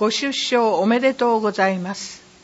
ご出生おめでとうございます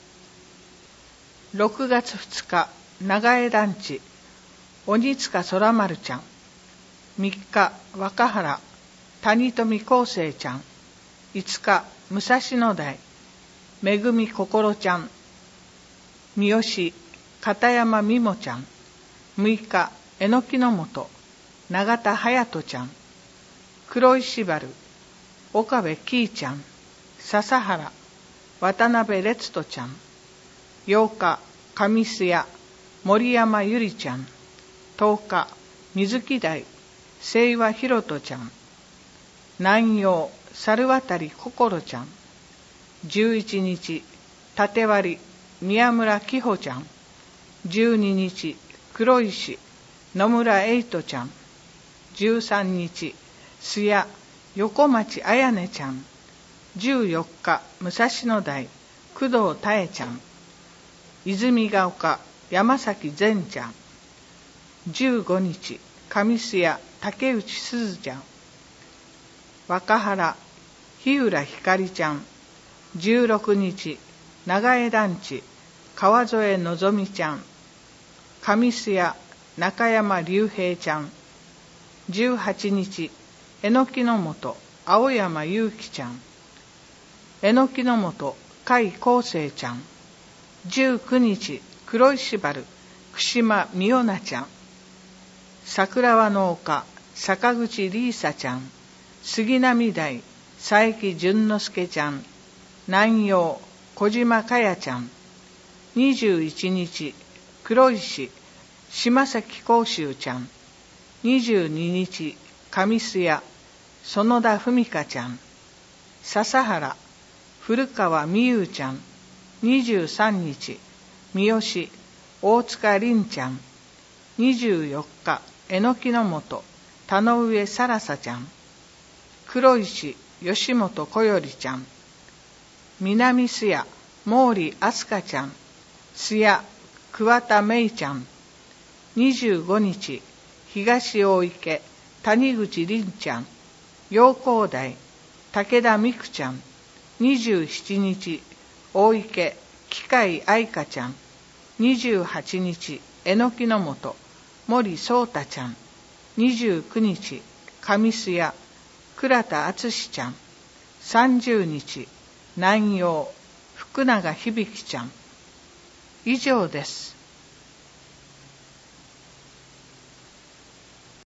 。6月2日、長江団地、鬼塚空丸ちゃん。3日、若原、谷富康生ちゃん。5日、武蔵野台、めぐみ心ちゃん。三好、片山美もちゃん。6日、えのきの本、永田隼人ちゃん。黒石原、岡部きいちゃん。笹原、渡辺烈人ちゃん。8日、上須谷、森山ゆりちゃん。10日、水木台、清和ひろとちゃん。南陽、猿渡心ちゃん。11日、立割、宮村紀穂ちゃん。12日、黒石、野村エイトちゃん。13日、須谷、横町彩音ちゃん。14日、武蔵野台、工藤多江ちゃん。泉ヶ丘、山崎善ちゃん。15日、上須谷、竹内すずちゃん。若原、日浦ひかりちゃん。16日、長江団地、川添のぞみちゃん。上須谷、中山隆平ちゃん。18日、えのきの本、青山祐希ちゃん。えのきの本、甲斐康生ちゃん。19日、黒石原、串間美代奈ちゃん。桜輪の丘、坂口リーサちゃん。杉並台、佐伯淳之介ちゃん。南陽、小島かやちゃん。21日、黒石、島崎甲州ちゃん。22日、上須谷、園田文香ちゃん。笹原、古川美優ちゃん。23日、三好、大塚凛ちゃん。24日、えのきの本、田上さらさちゃん。黒石、吉本小よりちゃん。南須谷、毛利飛鳥ちゃん。須谷、桑田芽衣ちゃん。25日、東大池、谷口凛ちゃん。陽光台、武田美久ちゃん。27日、大池、機械愛香ちゃん。28日、えのきの本、森聡太ちゃん。29日、上須谷、倉田敦ちゃん。30日、南陽、福永響ちゃん。以上です。